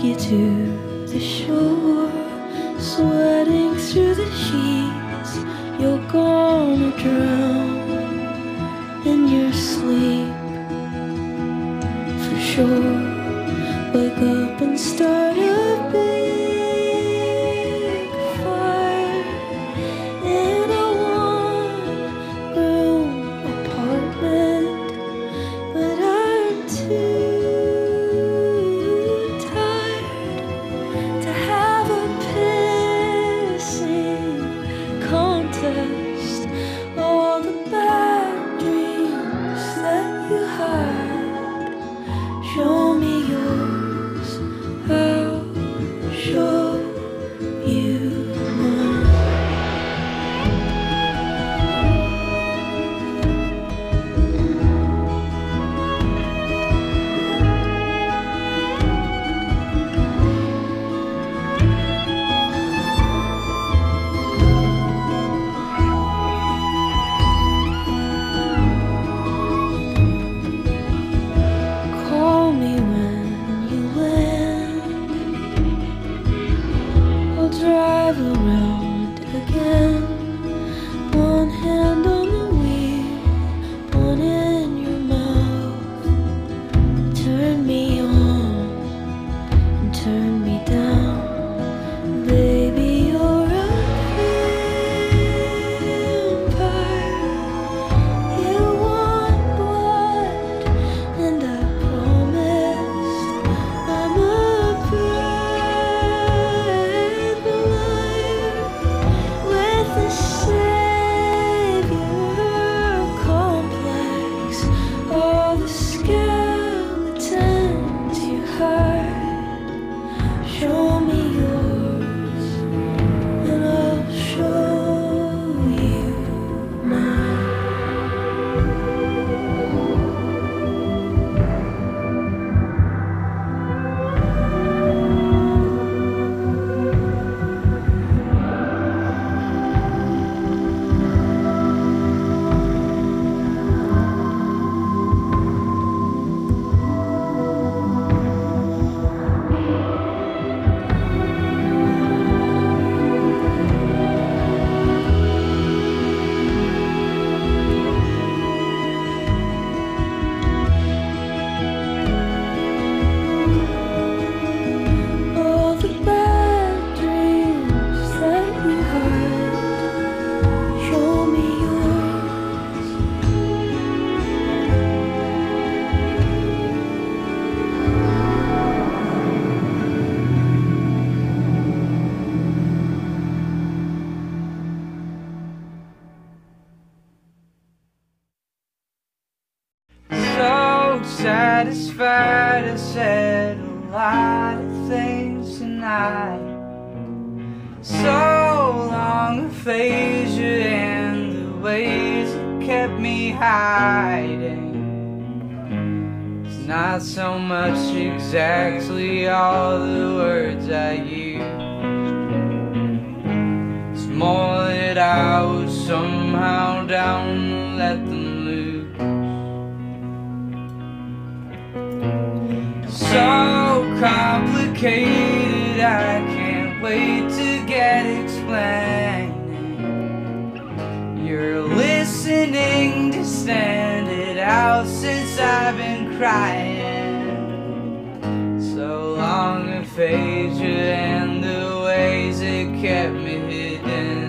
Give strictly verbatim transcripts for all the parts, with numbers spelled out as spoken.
you to the shore, sweating through the sheets. You're gonna drown in your sleep, for sure. Wake up and start a big fire in a one-room apartment, but I'm too tired to have a pissing contest. All the bad dreams that you had, show me yours, I'll show you mine. Call me when you land, I'll drive around again. One hand on the wheel, one in your mouth. Turn me on and turn me down. Baby, you're a vampire. You want blood, and I promised I'm a brave liar with a savior complex. All the skeletons you hide, show me yours, and I'll show you mine. All the bad dreams that you hide, show me yours. So satisfied, I said a lot of things tonight. So long aphasia and the ways it kept me hiding. It's not so much exactly all the words I use, it's more that I was somehow down to let them loose. So complicated, I can't wait to get explaining. You're listening to stand it out since I've been crying. So long aphasia and the ways it kept me hidden.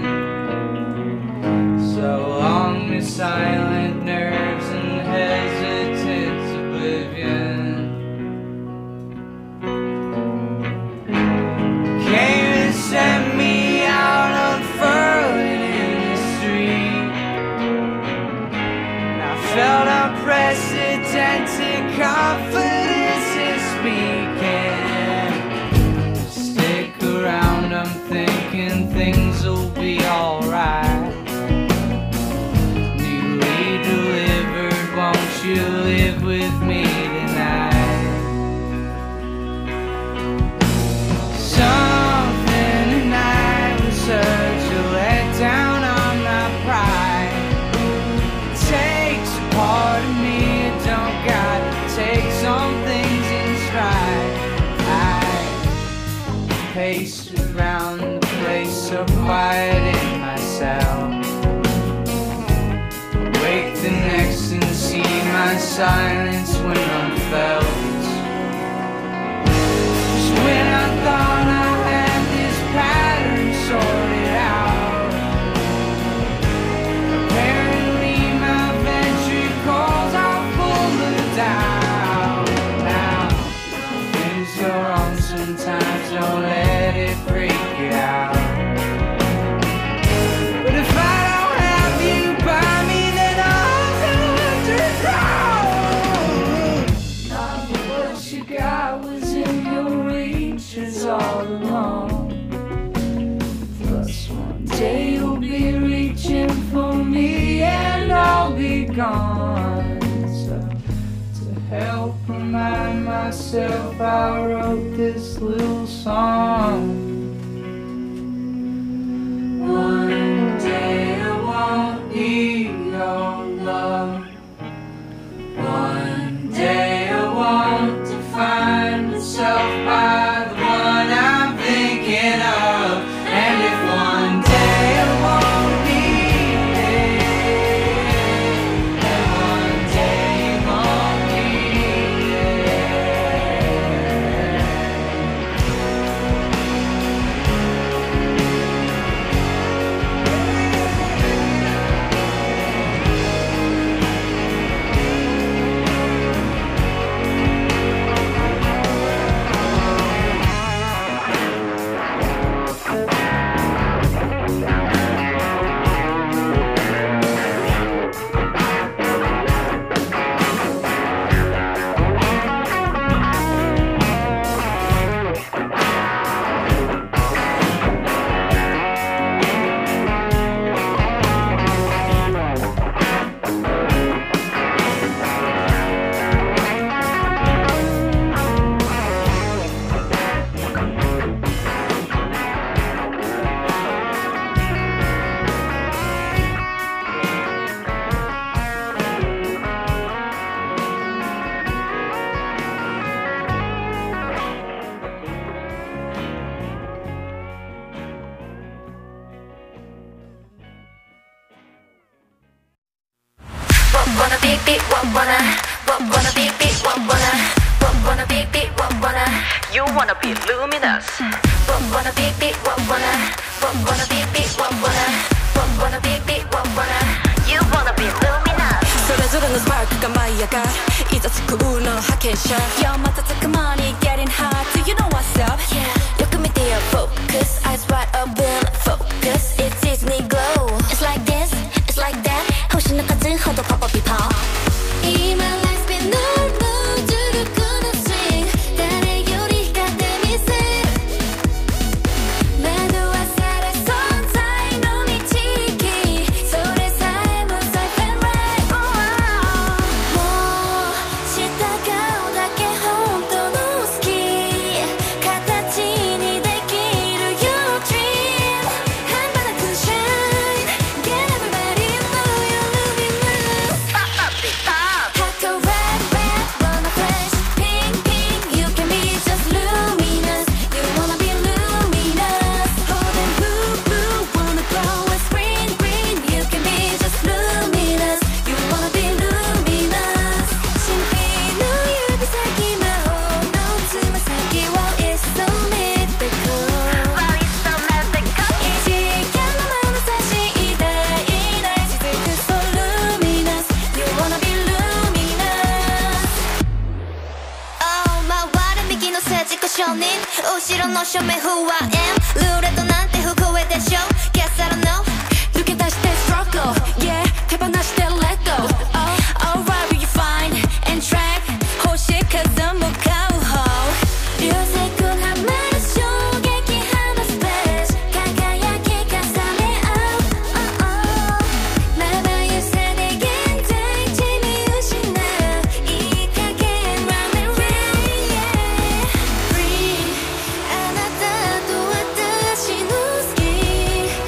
So long the silent nerves and hesitant oblivion. Came and sent me out unfurling in the street, and I felt unprecedented confidence in speaking. Stick around, I'm thinking things will be alright. Newly delivered, won't you live with me tonight? Something tonight was such a letdown on my pride. It takes a part of me, it don't gotta take some things in stride. I quiet in my cell. Wake the next and see my silence when I'm felt. Just when I thought I had this pattern sorted out, apparently my ventricles are full of doubt. Now, things go wrong sometimes, don't let it freak you out. But if I don't have you by me, then I'll underground. Not what you got was in your reaches all along. Plus one day you'll be reaching for me and I'll be gone. So to help remind myself, I wrote this little song. One day I won't need your love. One day I won't define myself by the one I'm thinking of. And if one day I won't need it, then one day you won't need it. Wanna be be what wanna what wanna be be what wanna what wanna be be what wanna you wanna be luminous what wanna be be what wanna what wanna be be what wanna what wanna be be what wanna you wanna be luminous それぞれのスパークが舞い上がるいざつくの派遣者 Yo 瞬く間に getting hot do you know what's up yeah よく見てよ focus eyes wide open focus it's Disney glow it's like this it's like that 星の数ほどポポピポ今 life spin no no 重力の swing 誰より光ってみせる惑わされ存在の導きそれさえも safe and rightもう従うだけ本当の好き形にできる your dream 半端なく shine get everybody know you're luminous pop up the pop Taco red red wanna flash pink pink you can be just luminous you wanna be luminous hold and blue blue wanna glow with green green you can be just luminous you wanna be luminous 神秘の指先魔法のつま先 wow it's so mythical wow it's so mythical 異次元の眼差し偉大な雫 so luminous you wanna be luminous Oh 回る右の政治家承認後ろの正面不安ルーレットなんて不公平でしょ Guess I don't know 抜け出して struggle Yeah 手放して let go Oh alright will you find and track 星数も買う方流星群はまる衝撃波のスペース輝き重ね合う Oh oh まばゆさで現在地見失ういい加減 run and rain yeah Free あなたと私の好き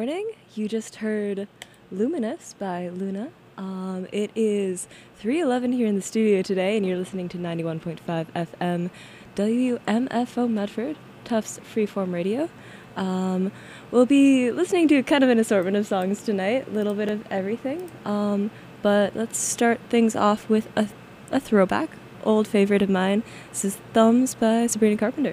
morning. You just heard Luminous by Luna. Um, it is three eleven here in the studio today, and you're listening to ninety-one point five F M W M F O Medford, Tufts Freeform Radio. Um, we'll be listening to kind of an assortment of songs tonight, a little bit of everything. Um, but let's start things off with a, a throwback, old favorite of mine. This is Thumbs by Sabrina Carpenter.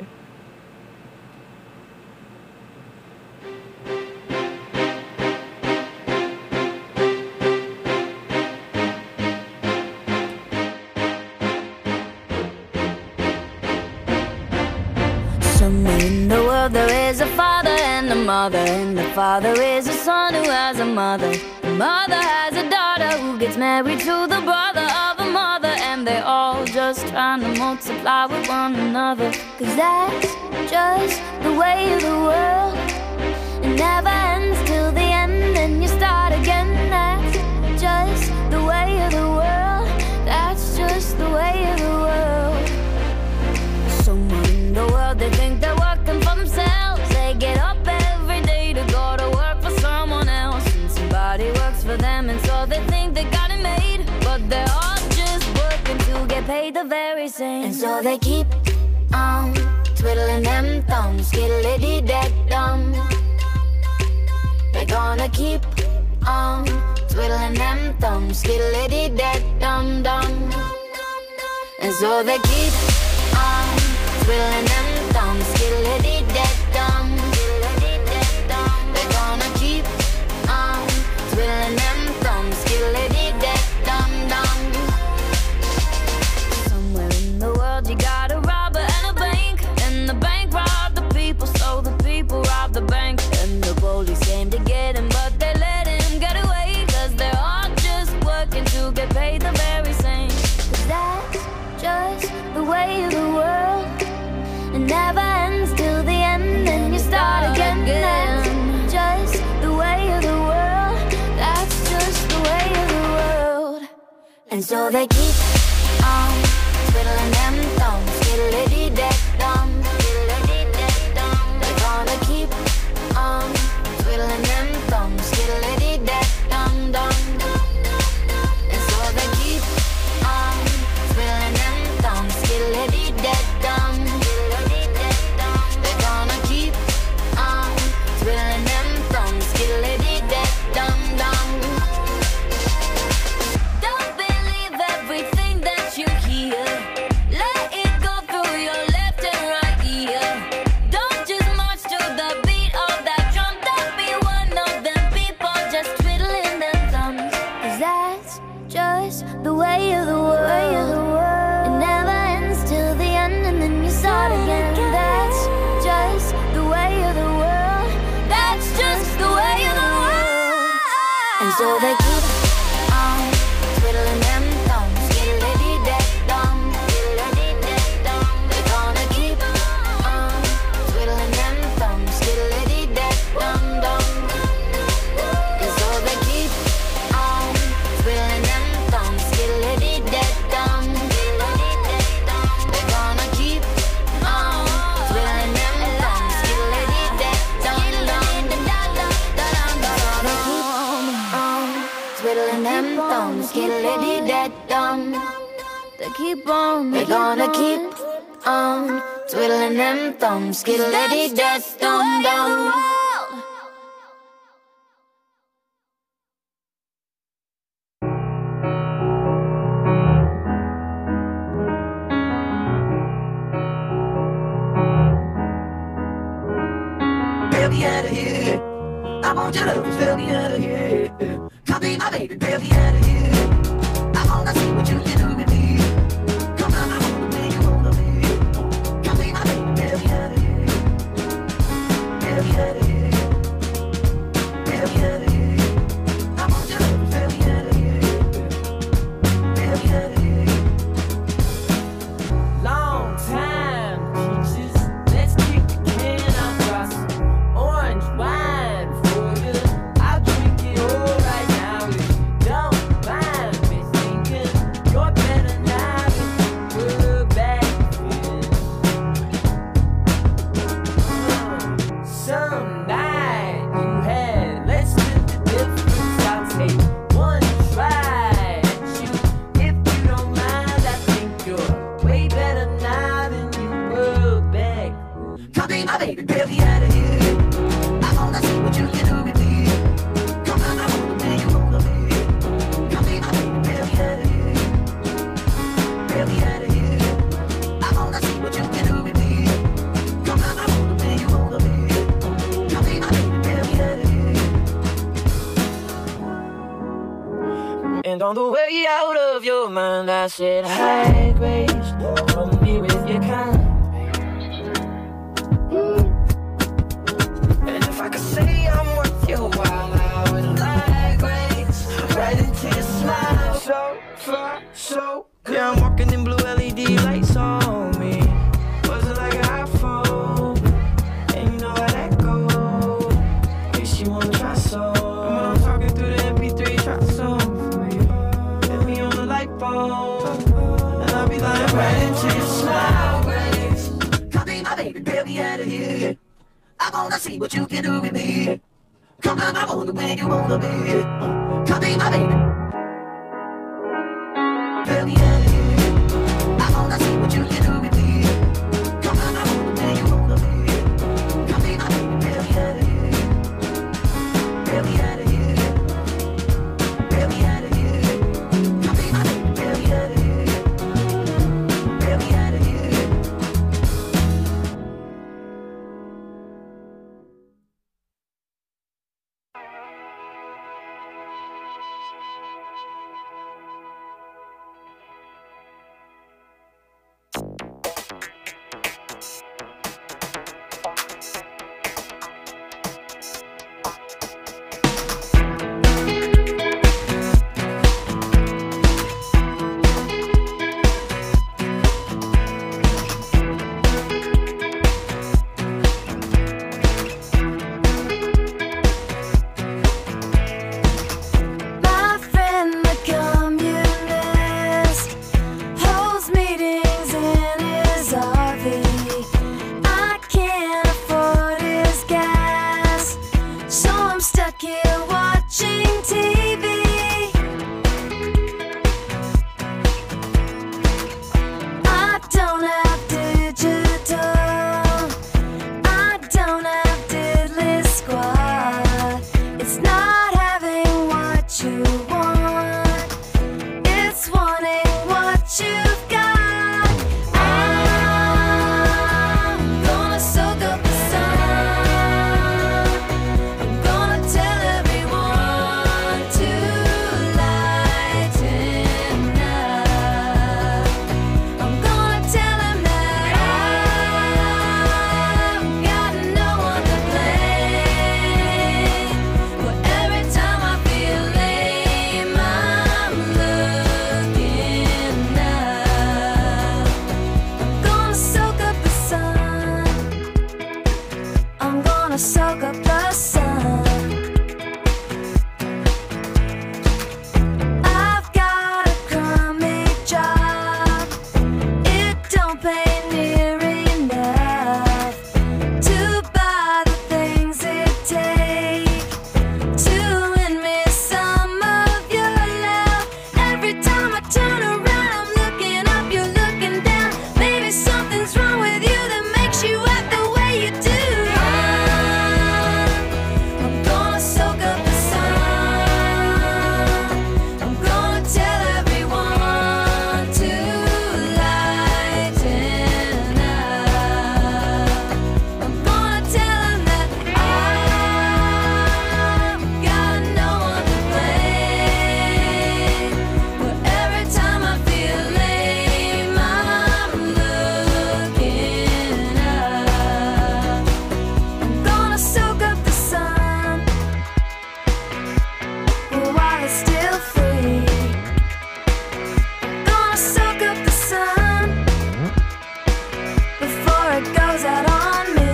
Somewhere in the world there is a father and a mother, and the father is a son who has a mother. The mother has a daughter who gets married to the brother of a mother, and they're all just trying to multiply with one another. Cause that's just the way of the world. It never ends till the end, and you start again. That's just the way of the world. That's just the way of the world. Somewhere in the world they think they're working for themselves. They get up every day to go to work for someone else, and somebody works for them, and so they think they got it made. But they're all just working to get paid the very same. And so they keep on twiddling them thumbs, skiddly-dee-dee-dum. They're gonna keep on twiddling them thumbs, skiddly-dee-dee-dum-dum. And so they keep on twiddling them thumbs, skiddly-dee-dee-dum. They're gonna keep on twiddling them thumbs, skiddly-dee-dee-dum-dum. Somewhere in the world you got a robber and a bank, and the bank robbed the people, so the people robbed the bank. And the police came to get him, but they let him get away, cause they're all just working to get paid the very same. Cause that's just the way of the world. It never ends till the end, and you start again. That's just the way of the world. That's just the way of the world. And so they keep on twiddling them thumbs, skiddly-dee-dee-dum. They're gonna keep on twiddling them thumbs, skiddly-dee-dee-dum-dum. And so they keep on twiddling them thumbs, skiddly-dee-dee-dum. They're gonna keep on twiddling them thumbs, skiddly-dee-dee-dum-dum. Don't believe everything that you hear. Let it go through your left and right ear. Don't just march to the beat of that drum. Don't be one of them people just twiddling them thumbs. Cause that's just the way of the world. It never ends till the end, and then you start again. That's just the way of the world. That's just the way of the world. And so they keep on twiddling them thumbs, skiddly-dee-dee-dum. They're gonna keep on twiddling them thumbs, skiddly-dee-dee-dum-dum. And so they keep on twiddling them thumbs, skiddly-dee-dee-dum. They're gonna keep on twiddling them thumbs, skiddly-dee-dee-dum-dum. Twiddling them thumbs, skiddly-dee-dee-dum. They keep on, they're gonna keep on twiddling them thumbs, skiddly-dee-dee-dum-dum. Bail me out of here. I want your love, bail me out of here. Come be my baby, bail me out of here. I wanna see what you can do with me. Come on, I wanna where you wanna be. Come be my baby, bail me out of here. Bail me out of here. Bail me out of here. I want your love, bail me out of here. Bail me out of here. Long time, peaches. Let's kick the can. I'll try some orange wine for you. I'll drink it all right now if you don't mind me thinking. You're And on the way out of your mind, I said, high grade, from me with your kind. And if I could say I'm worth your while, I would like grades right into your smile. So far, so good. Yeah, I'm walking in blue L E D lights on me. Wasn't like an iPhone, and you know how that goes. Makes you wanna try so. And when I'm talking through the M P three, try some for me. Hit me on the light bulb, and I'll be lying right into your smile. Grades. Come be my baby, bail me out of here. I wanna see what you can do with me. Come on, I wanna where you wanna be. Come be my baby. Bail me out of here. I wanna see what you can do with me. Come on, I wanna where you wanna be. Come be my baby, bail me out of here. Bail me out of here. Bail me out of here. Come be my baby, bail me out of here. Bail me out of here. My friend, the communist, holds meetings in his R V. I can't afford his gas, so I'm stuck here watching T V. I don't have digital, I don't have diddly squad. It's not having what you want, it's wanting what you've got. I'm gonna soak up the sun, I'm gonna tell everyone to lighten up. I'm gonna tell him that I've got no one to blame. But every time I feel lame, I'm looking up. I'm gonna soak up the sun, I'm gonna soak up the sun. I've got a crummy job, it don't pay near enough to buy the things it takes to win me some of your love. Every time I turn around, I'm looking up, you're looking down. Maybe something's wrong with you that makes you act the way you do. I'm gonna soak up the sun, I'm gonna tell everyone to lighten up. I'm gonna tell them that I've got no one to blame. But every time I feel lame, I'm looking up. I'm gonna soak up the sun while it's still free. I'm gonna soak up the sun before it goes out on me.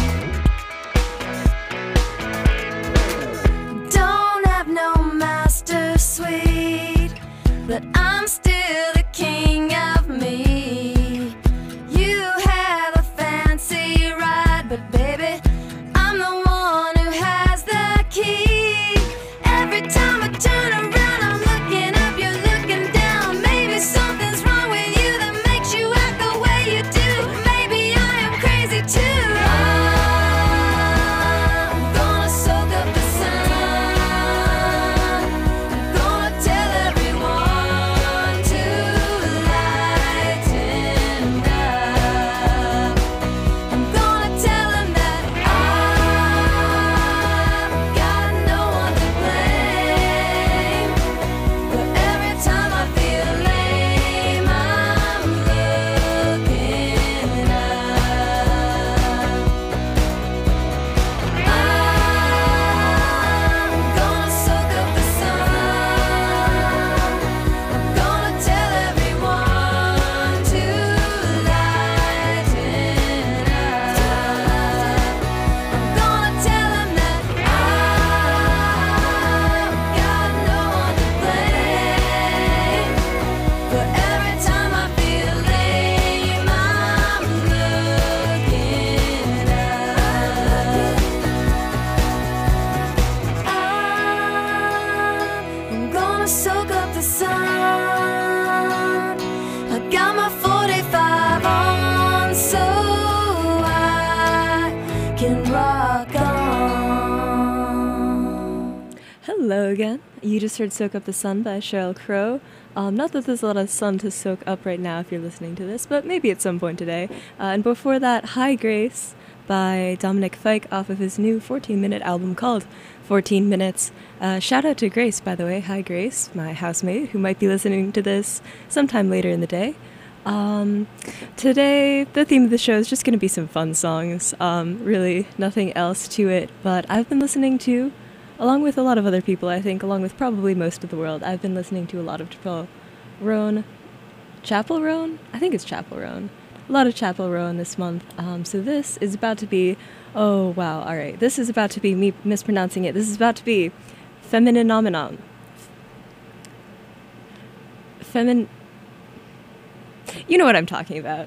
Don't have no master suite, but I'm still the king of me. You have a fancy ride, but baby, I'm the one who has the key. Every time I turn around, I'm looking up, you're looking down. Maybe something's wrong with you that makes you act the way you do. Maybe I am crazy too. I'm gonna soak up the sun, I'm gonna tell everyone I'ma soak up the sun. I got my forty-five on so I can rock on. Hello again. You just heard Soak Up the Sun by Sheryl Crow. Um, not that there's a lot of sun to soak up right now if you're listening to this, but maybe at some point today. Uh, and before that, Hi Grace by Dominic Fike off of his new fourteen-minute album called fourteen minutes. Uh, shout out to Grace, by the way. Hi Grace, my housemate, who might be listening to this sometime later in the day. Um, today, the theme of the show is just going to be some fun songs. Um, really, nothing else to it, but I've been listening to, along with a lot of other people, I think, along with probably most of the world, I've been listening to a lot of Chappell Roan. Chapel Roan? I think it's Chapel Roan. A lot of Chapel Roan this month. Um, so this is about to be, oh wow, alright. This is about to be me mispronouncing it. This is about to be Femininomenon. Femin... You know what I'm talking about.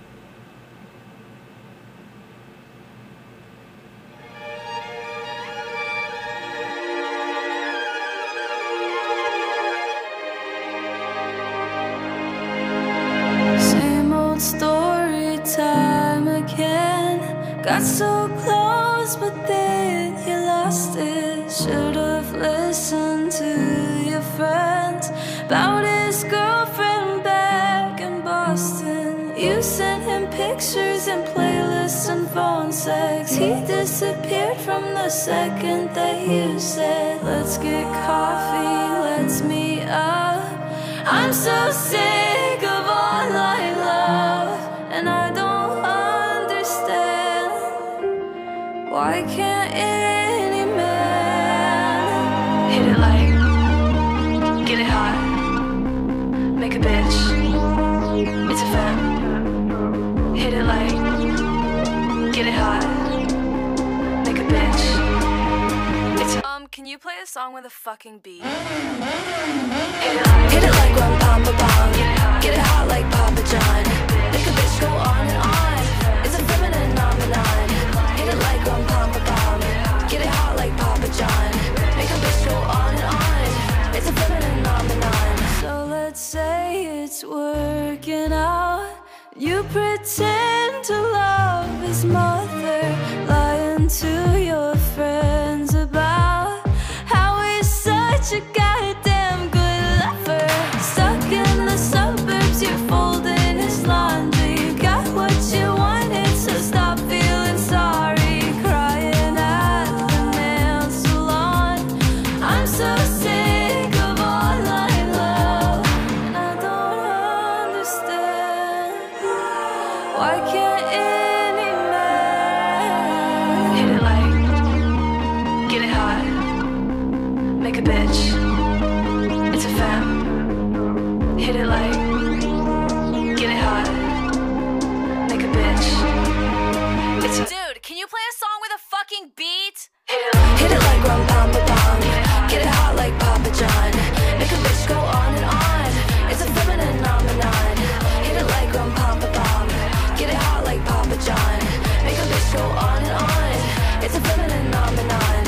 Same old story time again. Got so close, but then you lost it. Should've listened to your friends about his girlfriend back in Boston. You sent him pictures and playlists and phone sex. He disappeared from the second that you said, let's get coffee, let's meet up. I'm so sick of online love, and I don't understand why can't any man hit it like, get it hot, make a bitch, it's a femme. Hit it like, get it hot, make a bitch, it's a um. Can you play a song with a fucking beat? Hit it like, hit it like rum pam pa pam. Get it hot like Papa John. Make a bitch go on and on. It's a feminine phenomenon. Hit it like rum pam pa pam. Get it hot like Papa John. Make a bitch go on and on. It's a feminine phenomenon. So let's say it's working out. You pretend to love his mother, lying to your friends about how he's such a goddamn good lover. Stuck in the suburbs, you're folding his laundry. You got what you wanted, so stop feeling sorry. Crying at the nail salon. I'm so sick of online love, and I don't understand why can't any man hit it like, get it hot, make a bitch, it's a femme. Hit it like, get it hot, make a bitch, it's a dude. Can you play a song with a fucking beat? Hit it like, hit it like rum pam pa pam. Get it hot like Papa John. Make a bitch go on and on. It's a feminine phenomenon. Hit it like rum pam pa pam. Get it hot like Papa John. Make a bitch go on and on. It's a feminine phenomenon.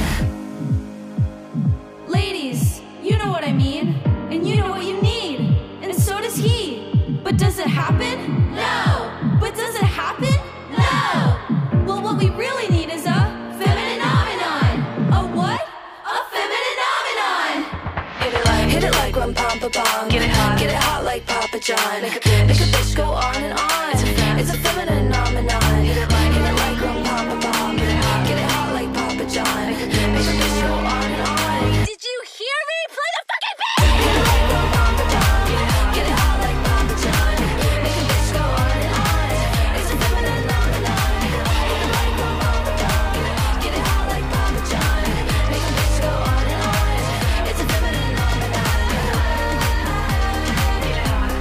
Ladies, you know what I mean, and you know what you need, and so does he. But does it happen? No. But does it happen? No. Well, what we really need is a feminine phenomenon. A what? A feminine phenomenon. Hit it like, hit it like rum pam pa pam. Get it hot, get it hot like Papa John. Make a bitch, make a bitch go on and on. It's a, it's a feminine phenomenon. Hit it like, hit it like rum pam pa pam. Get it hot, get it hot like Papa John. Make a bitch go on and on. Did you hear me? Play the fucking beat. Hit it like rum pam pa pam. Get it hot like Papa John. Make a bitch go on and on. It's a feminine phenomenon. Hit it like rum pam pa pam. Get it hot like Papa John. Make a bitch go on and on. It's a feminine phenomenon. Get it hot.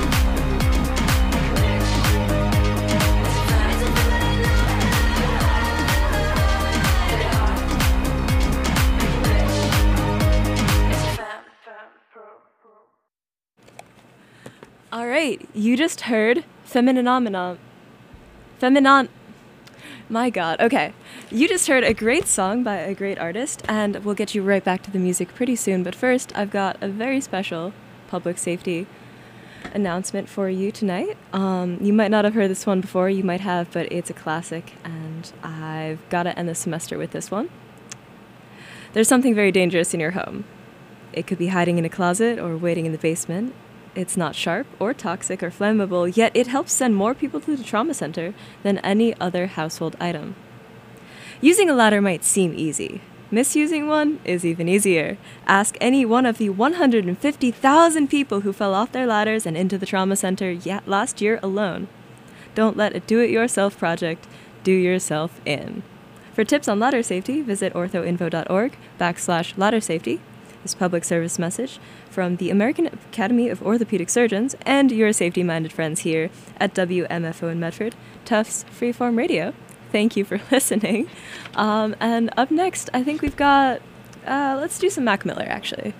All right, you just heard Femininomenon. Feminon. My God. Okay. You just heard a great song by a great artist, and we'll get you right back to the music pretty soon. But first, I've got a very special public safety announcement for you tonight. Um, you might not have heard this one before, you might have, but it's a classic, and I've got to end the semester with this one. There's something very dangerous in your home. It could be hiding in a closet or waiting in the basement. It's not sharp or toxic or flammable, yet it helps send more people to the trauma center than any other household item. Using a ladder might seem easy. Misusing one is even easier. Ask any one of the one hundred fifty thousand people who fell off their ladders and into the trauma center yet last year alone. Don't let a do-it-yourself project do yourself in. For tips on ladder safety, visit orthoinfo.org backslash ladder safety. This public service message from the American Academy of Orthopedic Surgeons and your safety-minded friends here at W M F O in Medford, Tufts Freeform Radio. Thank you for listening. Um, and up next, I think we've got, uh, let's do some Mac Miller, actually.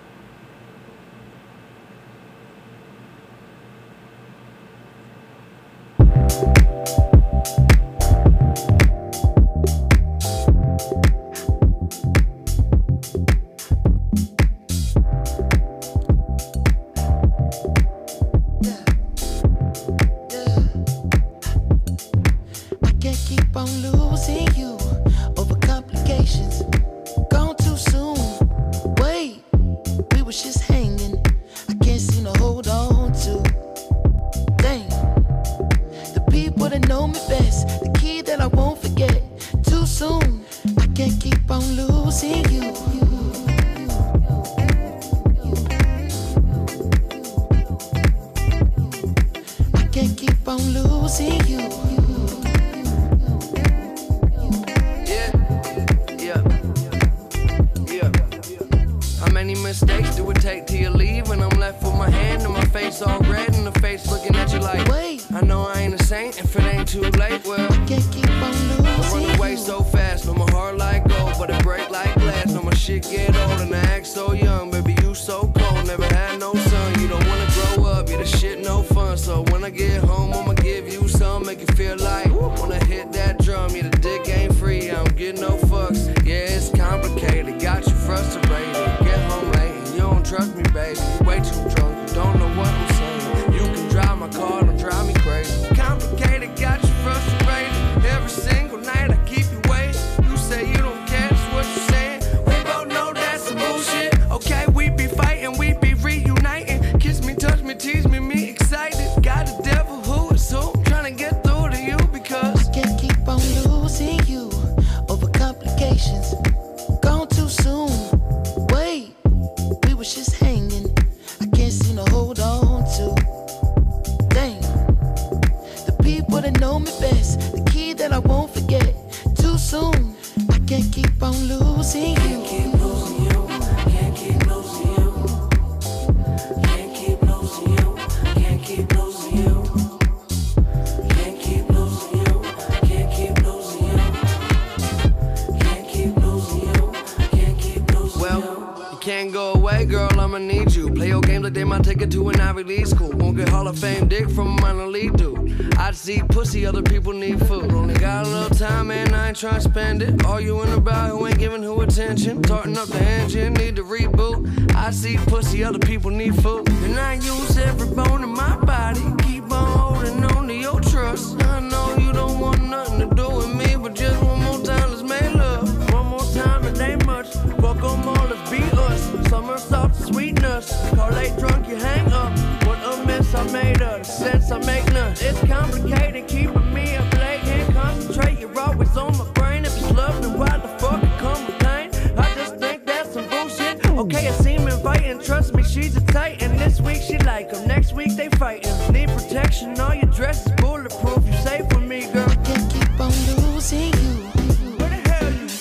Try to spend it, arguing about who ain't giving who attention, tarting up the engine, need to reboot. I see pussy, other people need food, and I use every bone in my body, keep on holding on to your trust. I know you don't want nothing to do with me, but just one more time, let's make love. One more time, it ain't much, fuck them all, let's be us. Summer soft sweetness, call late drunk, you hang up. What a mess I made of, the sense I make none. It's complicated, keeping me up late, can't concentrate, you're always on my brain. If it's love, then why the fuck it come with pain? I just think that's some bullshit. Okay, I seem inviting, trust me, she's a titan. This week she like him, next week they fighting. Need protection, all your dress is bulletproof. You safe with me, girl. I can't keep on losing you. Where the hell you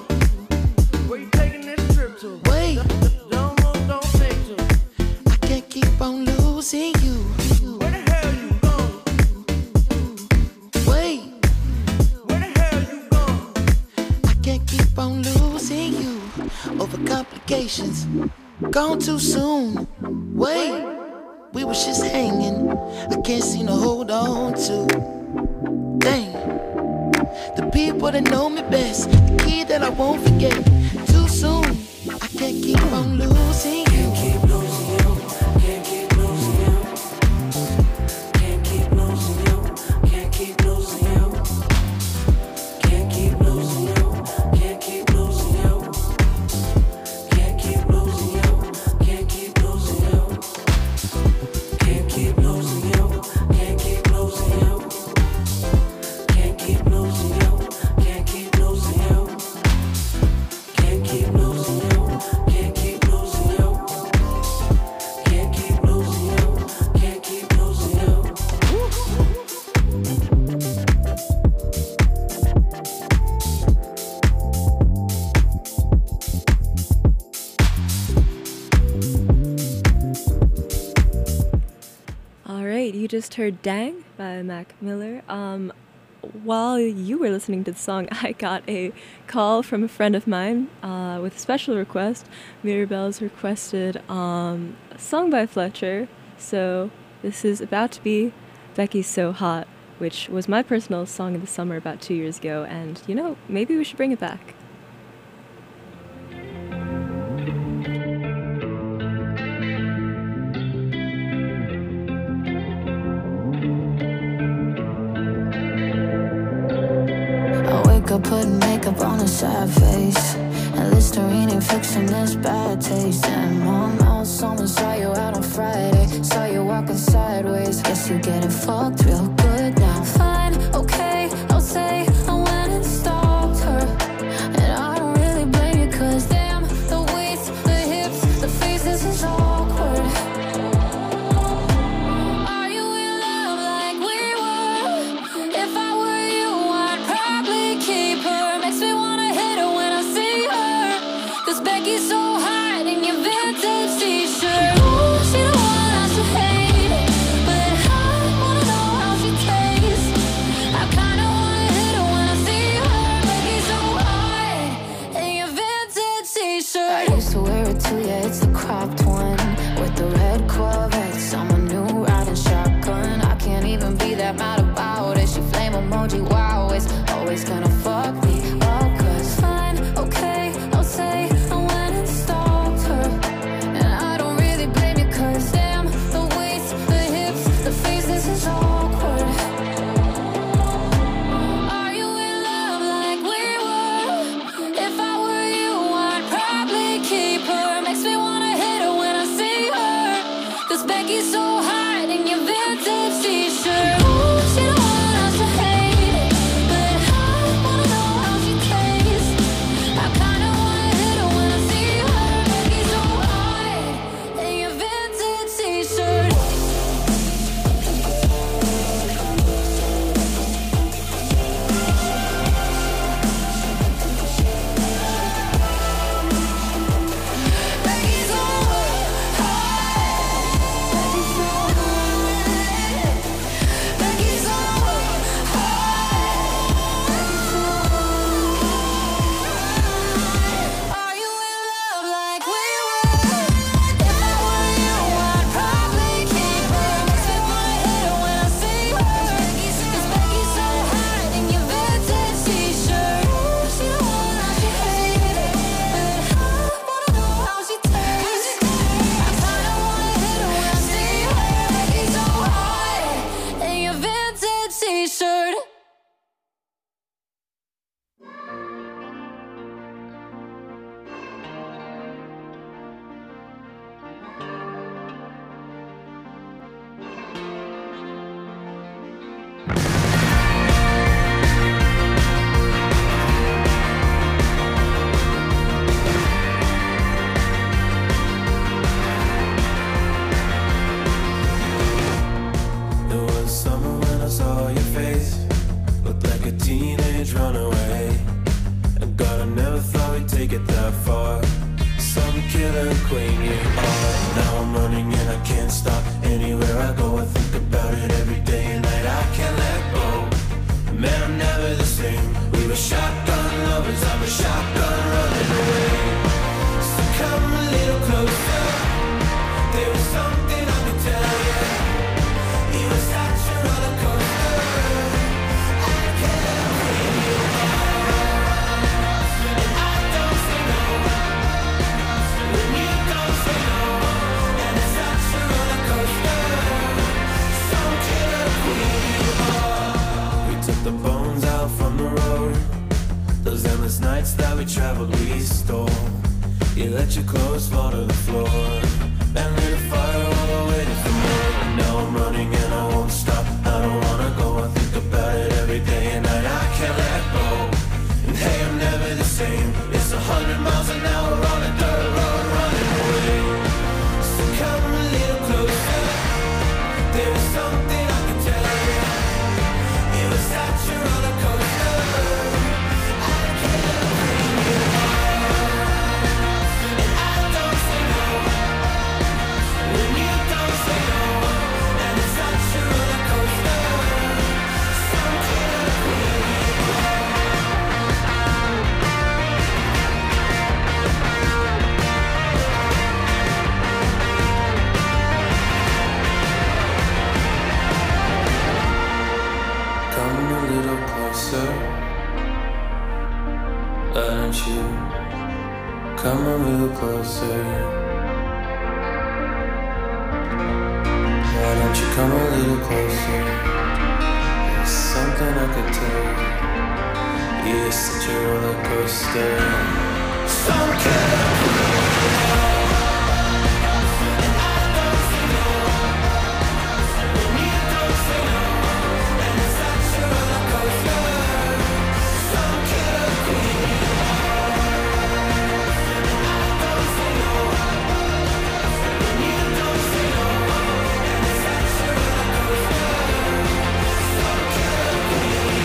going? Where you taking this trip to? Wait, Don't move, don't think to. I can't keep on losing you. Where the hell you going? Wait, Where the hell you going? I can't keep on losing you over complications. Gone too soon. Wait, we was just hanging. I can't seem to hold on to. Dang, The people that know me best, the key that I won't forget. Too soon, I can't keep on losing you. Can't keep losing you. Can't keep losing you. Can't keep losing you. Can't keep losing you. Can't keep losing you. Can't keep losing you. Can't keep losing you. Can't keep losing you. Can't keep losing you. Can't keep losing you. Can't keep losing you. Can't keep losing you. Can't keep losing you. Can't keep losing you. Can't keep losing you. Can't keep losing you. All right, you just heard Dang by Mac Miller. Um, while you were listening to the song, I got a call from a friend of mine uh, with a special request. Mirabelle's requested um, a song by Fletcher, so this is about to be Becky's So Hot, which was my personal song of the summer about two years ago, and, you know, maybe we should bring it back. I wake up putting makeup on a sad face, and Listerine ain't fixing this bad taste. And mom out, someone saw you out on Friday, saw you walking sideways. Guess you getting fucked real good now. Fine, okay, I'll say I went and stalked her, and I don't really blame you, cause damn, the waist, the hips, the face, this is awkward. Are you in love like we were? If I were you, I'd probably keep her. Makes me wanna hit her when I see her, cause Becky's so hot in your vintage t-shirt. Ooh, she the one I should hate, but I wanna know how she tastes. I kinda wanna hit her when I see her. Becky's so hot in your vintage t-shirt. I used to wear it too, yeah, it's the cropped one with the red Corvettes. I'm a new riding shotgun. I can't even be that mad about it. She flame emoji, wow, it's always gonna fuck me up, cause fine, okay, I'll say I went and stalked her, and I don't really blame you, cause damn, the waist, the hips, the face, this is awkward. Are you in love like we were? If I were you, I'd probably keep her. Makes me wanna hit her when I see her, cause Becky's so hot in your vintage t-shirt. Ooh, she the one I should hate, but I wanna know how she tastes. I kinda wanna hit her when I see her. Becky's so hot in your vintage t-shirt. Becky's so hot. Becky's so hot. Becky's so hot. Are you in love like we were? If I were you, I'd probably keep her. Makes me wanna hit her when I see her, cause Becky's so hot in your vintage t-shirt. Ooh, she the one I should hate, but I wanna know how she tastes. I kinda wanna hit her when I see her. Becky's so hot in your vintage t-shirt. There was summer when I saw your face, looked like a teenage runaway. And God, I never thought we'd take it that far. Some killer queen you are. Now I'm running and I can't stop. Anywhere I go, I think about it every day and night. I can't let go. Man, I'm never the same. We were shotgun lovers, I'm a shotgun running away. So come a little closer. There was something I could tell you. You were such a roller coaster. I can't help it. clothes fall to the floor and lit a fire while I waited for more. And now I'm running and I won't stop. I don't wanna go. I think about it every day and night. I can't let go. And hey, I'm never the same. It's a hundred miles an hour on a dirt road running away. So come a little closer. There is something I can tell you. It was such a roller coaster. I can't bring you on. And I don't say no when you don't say no. And it's such a roller coaster. Some killer queen. Come a little closer, why don't you come a little closer? Why don't you come a little closer? There's something I could tell you. You're such a roller coaster. Some killer queen. And I don't say no when you don't say no. And it's such a roller coaster. Some killer queen. And I don't say no when you don't say no. And it's such a roller coaster. Some killer queen.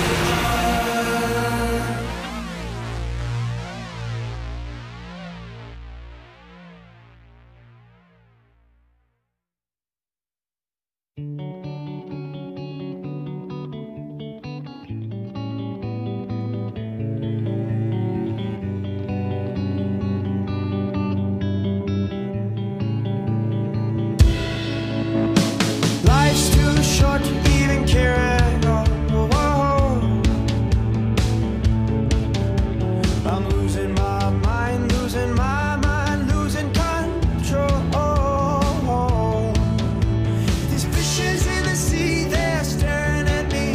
Life's too short to even care at all. I'm losing my mind, losing my mind, losing control. These fishes in the sea, they're staring at me.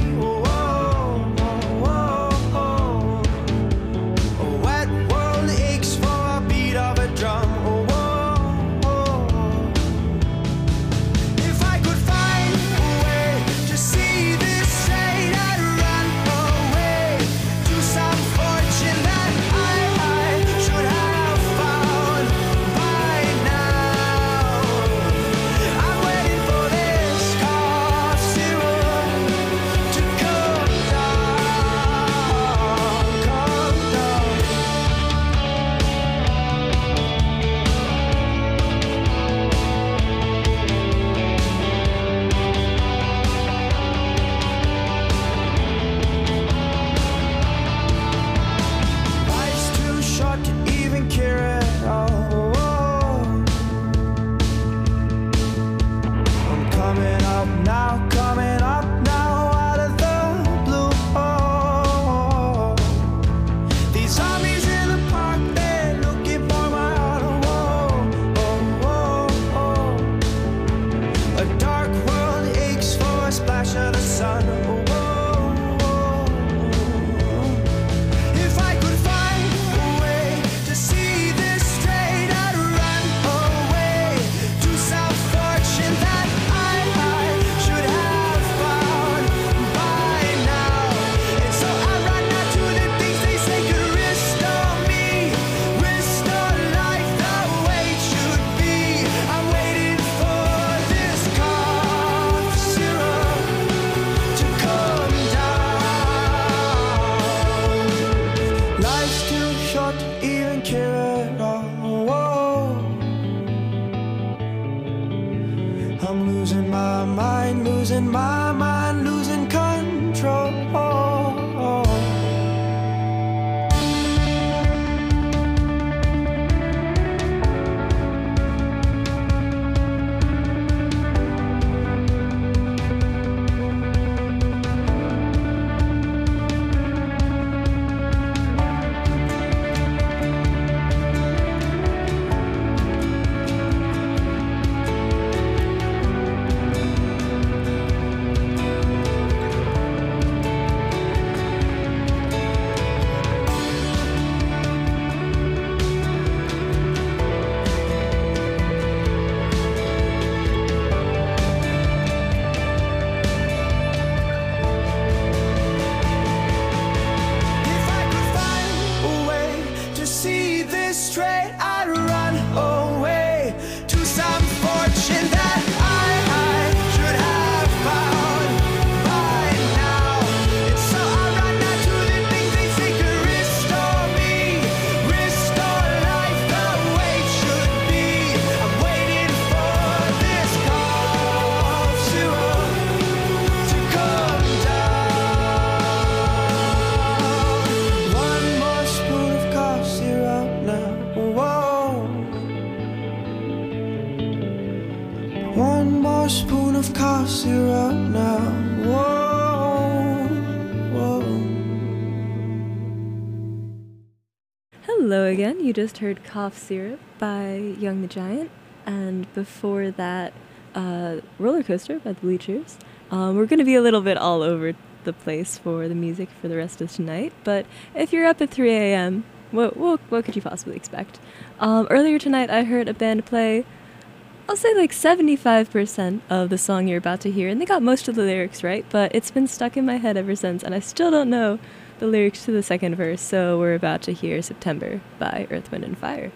A wet world aches for a beat of a drum. If I could find a way to see this straight, I'd run away to some fortune that I, I should have found by now. I'm waiting for this cough syrup to come down, come down. Life's too short to even care at all. I'm coming up now, coming up now out of the blue. These zombies in the park, they're looking for my heart. A dark world aches for a splash of the sun. If I could find a way to see this straight, I'd run away to some fortune that I, I should have found by now. And so I run out to the things they say could restore me, restore life the way it should be. I'm waiting for this cough syrup to come down. Life's too short to even care at all. I'm losing my mind, losing my mind, losing control. One more spoon of cough syrup now. Whoa, whoa. Hello again. You just heard Cough Syrup by Young the Giant, and before that, uh, Roller Coaster by the Bleachers. Um, we're going to be a little bit all over the place for the music for the rest of tonight, but if you're up at three a.m., what, what, what could you possibly expect? Um, earlier tonight, I heard a band play, I'll say like seventy-five percent of the song you're about to hear, and they got most of the lyrics right, but it's been stuck in my head ever since, and I still don't know the lyrics to the second verse, so we're about to hear September by Earth, Wind and Fire.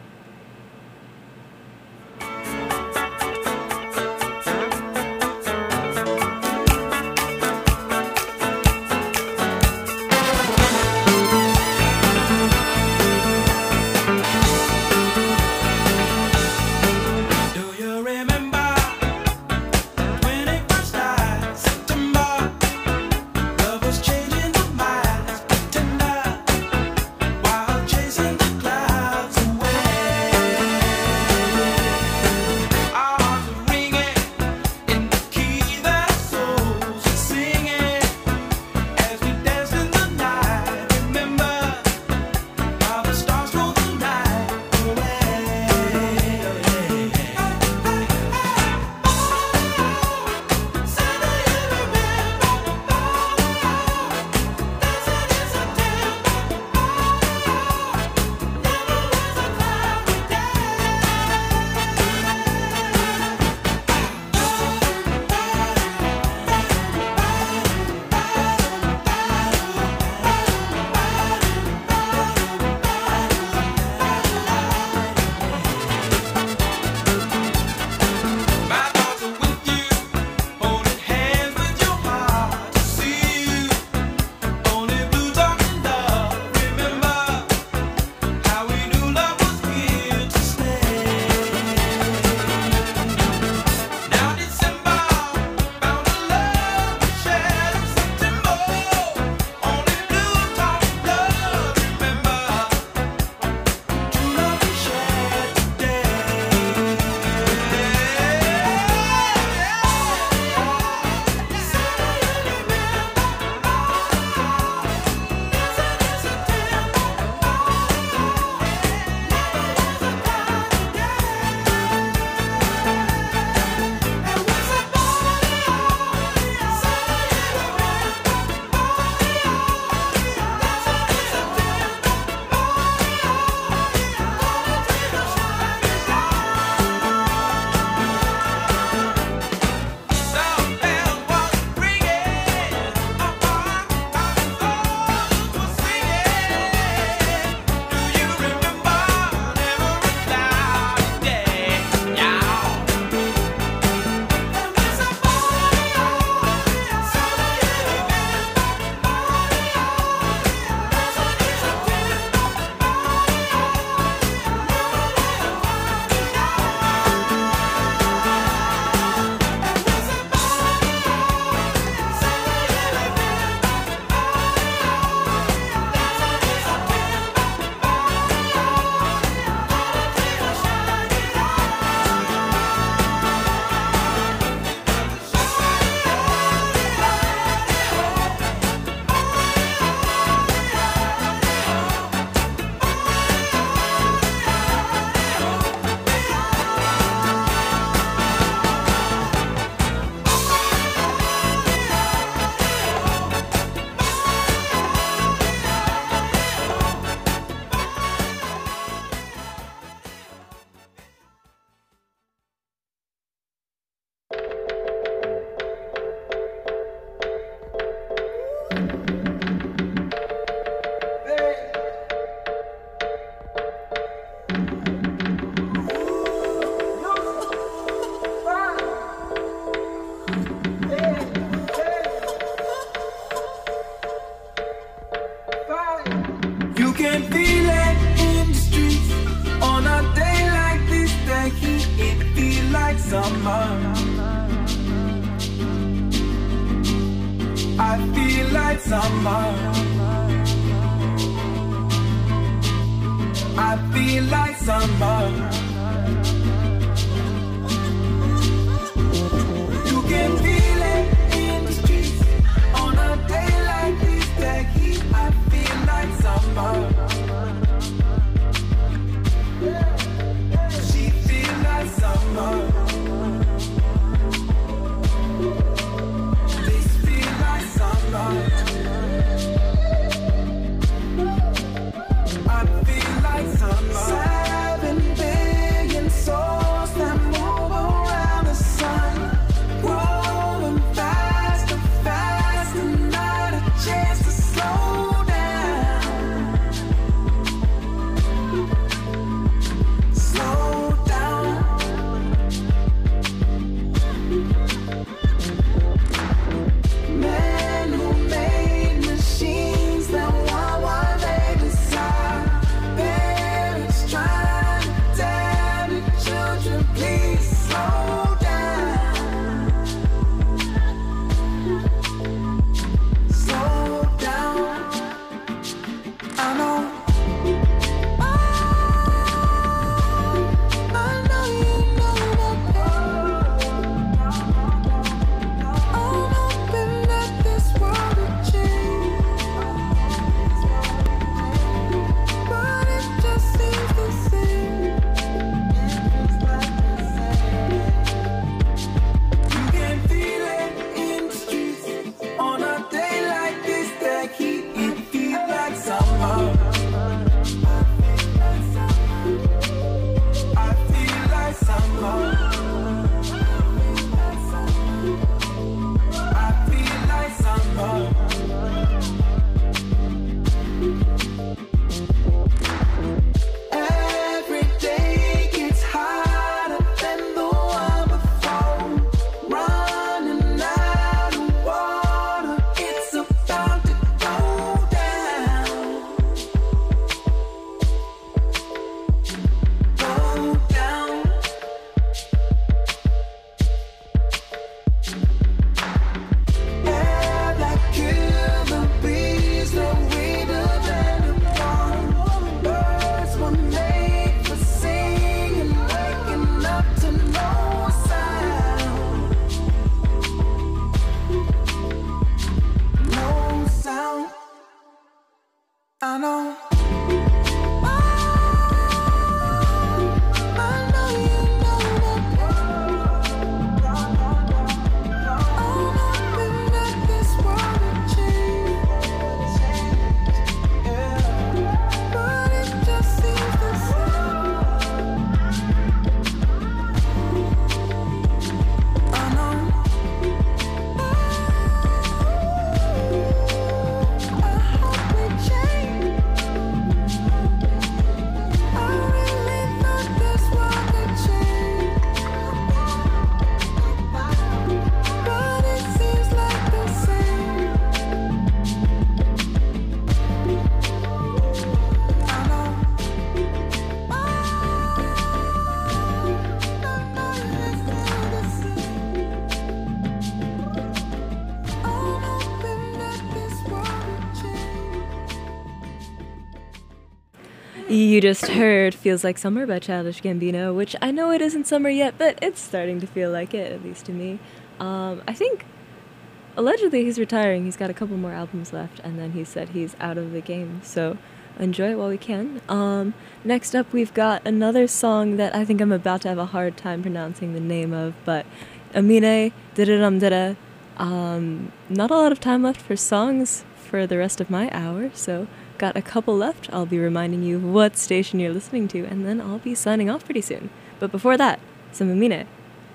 summer. I feel like summer. I feel like summer. You just heard Feels Like Summer by Childish Gambino, which I know it isn't summer yet, but it's starting to feel like it, at least to me. Um, I think, allegedly, he's retiring. He's got a couple more albums left, and then he said he's out of the game, so enjoy it while we can. Um, next up, we've got another song that I think I'm about to have a hard time pronouncing the name of, but Amine Dididum Dida. Um, not a lot of time left for songs for the rest of my hour, so got a couple left. I'll be reminding you what station you're listening to, and then I'll be signing off pretty soon. But before that, some Amine.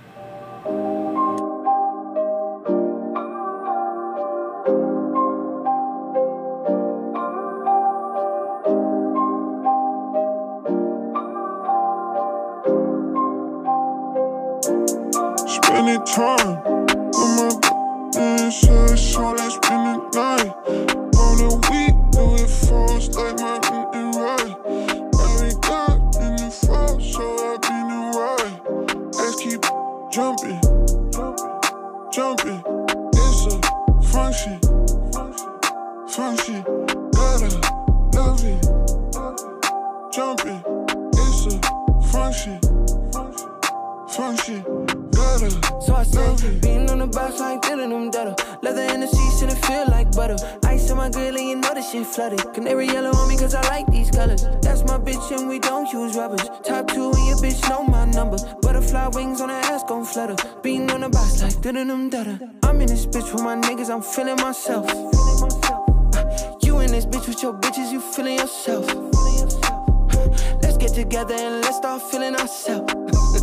Spending time with my inside, so let's spend the night. On the week, do it fast like Martin and Rye. Every got in the fall, so I've been in ride. Let's keep jumping, jumping. It's a function, function. Gotta love it. Jumping, it's a function, function. So I said, being on the box like diddle them duddle. Leather in the seats and it feel like butter. Ice on my grill and you know this shit flooded. Canary yellow on me cause I like these colors. That's my bitch and we don't use rubbers. Top two and your bitch know my number. Butterfly wings on her ass gon' flutter. Being on the box like diddle them duddle. I'm in this bitch with my niggas, I'm feeling myself. uh, You in this bitch with your bitches, you feeling yourself. uh, Let's get together and let's start feeling ourselves.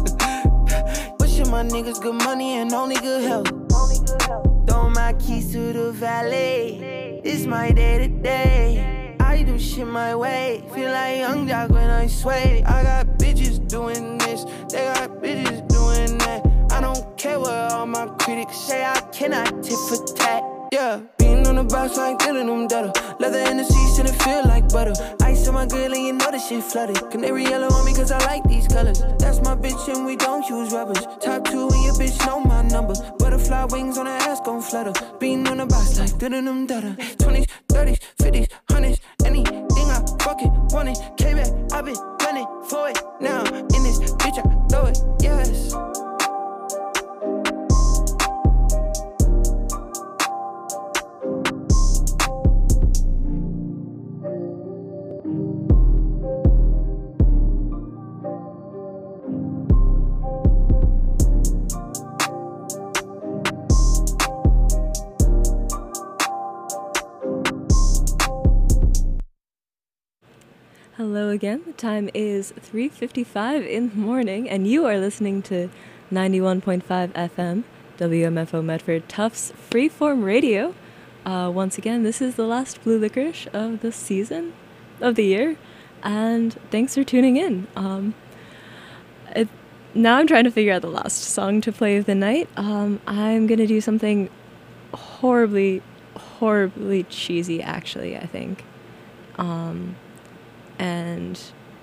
My niggas good money and only good health. Throw my keys to the valet. It's my day to day. I do shit my way. Feel like Young Jock when I sway. I got bitches doing this, they got bitches doing that. I don't care what all my critics say. I cannot tit for tat. Yeah, being on the box like diddle them duddle. Leather in the seats and it feel like butter. Ice on my grill and you know this shit flooded. Canary yellow on me cause I like these colors. That's my bitch and we don't use rubbers. Top two and your bitch know my number. Butterfly wings on her ass gon' flutter. Being on the box like diddle them duddle. Twenties, thirties, fifties, hundreds. Anything I fucking wanted. Came back, I've been running for it. Now in this bitch I throw it, yes. Hello again. The time is three fifty-five in the morning, and you are listening to ninety-one point five F M, W M F O Medford, Tufts Freeform Radio. Uh, once again, this is the last Blue Licorice of the season, of the year, and thanks for tuning in. Um, it, now I'm trying to figure out the last song to play of the night. Um, I'm going to do something horribly, horribly cheesy, actually, I think. Um... and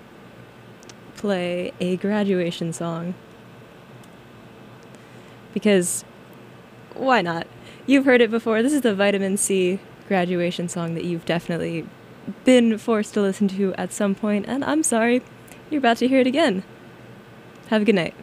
play a graduation song. Because, why not? You've heard it before. This is the Vitamin C graduation song that you've definitely been forced to listen to at some point, and I'm sorry, you're about to hear it again. Have a good night.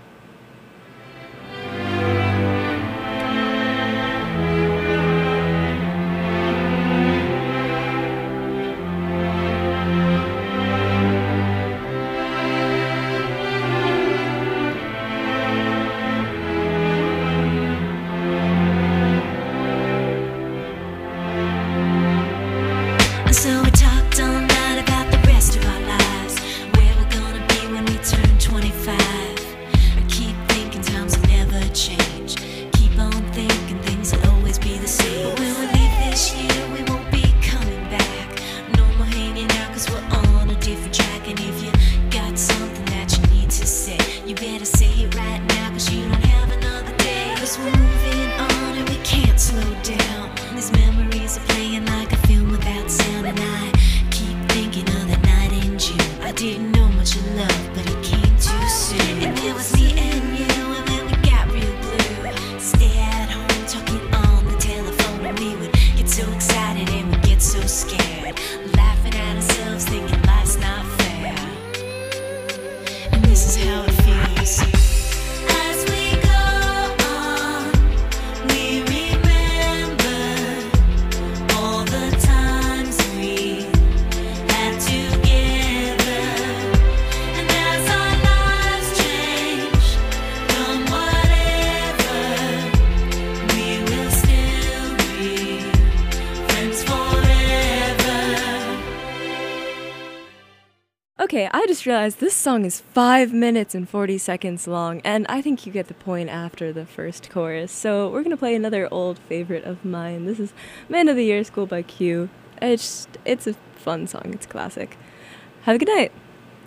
So we talked all night about the rest of our lives, where we're gonna be when we turn twenty-five. I keep thinking times will never change. Keep on thinking things will always be the same. But when we leave this year, we won't be coming back. No more hanging out cause we're on a different track. And if you got something that you need to say, you better say it right now cause you don't have another day. Cause we're moving on and we can't slow down. These memories are playing like a film without sound. And I keep thinking of that night in June. I didn't know much of love, but it came too soon. And it was me and you, and then we got real blue. Stay at home, talking on the telephone. And we would get so excited and we'd get so scared, laughing at ourselves, thinking life's not fair. Okay, I just realized this song is five minutes and forty seconds long, and I think you get the point after the first chorus. So we're gonna play another old favorite of mine. This is Man of the Year, School by Q. It's it's a fun song. It's a classic. Have a good night.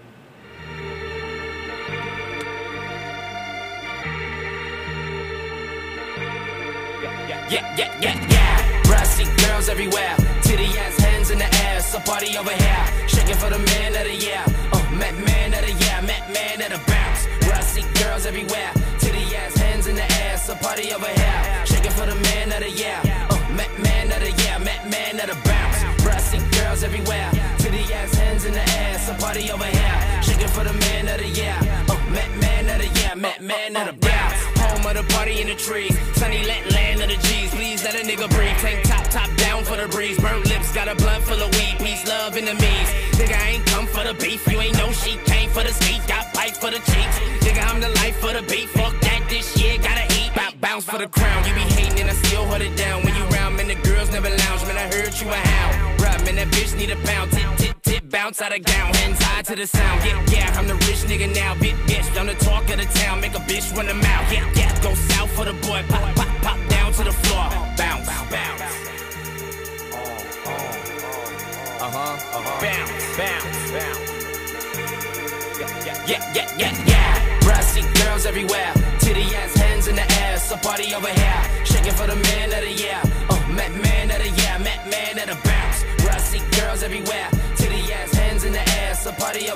Yeah, yeah, yeah, yeah. Brassy girls everywhere, titty ass hands in the air, so party over here, shaking for the man of the year. Oh, met man of the year, met man of the bounce. Brassy girls everywhere, titty ass hands in the air, so party over here, shaking for the man of the year. Oh, met man of the year, met man of the bounce. Brassy girls everywhere, titty ass hands in the air, so party over here, shaking for the man of the year. Oh, met man of the year, met man of the bounce. Home of the party in the trees, sunny let land of the G's. Please let a nigga breathe. Tank top, top down for the breeze. Burnt lips, got a blunt full of weed. Peace, love, enemies. Nigga, I ain't come for the beef. You ain't know she came for the speed. Got pipe for the cheeks. Nigga, I'm the life for the beat. Fuck that, this year gotta eat. Bout bounce for the crown. You be hating and I still hold it down. When you round, man, the girls never lounge. Man, I heard you a hound. Bruh, man, that bitch need a pound. Tip, tip, tip, bounce out of gown. Hands high to the sound. Yeah, yeah, I'm the rich nigga now. Big bitch, I'm the talk of the town. Make a bitch run the mouth. Yeah, yeah, go south for the boy. Pop, pop, pop down to the floor. Bounce, bounce. Uh-huh, uh-huh. Bounce, bounce, bounce. Yeah, yeah, yeah, yeah, yeah. Brassy girls everywhere, titty ass hands in the air, so party over here, shaking for the man of the year. Oh, met man of the year, met man of the bounce. Brassy girls everywhere, titty ass hands in the air, so party over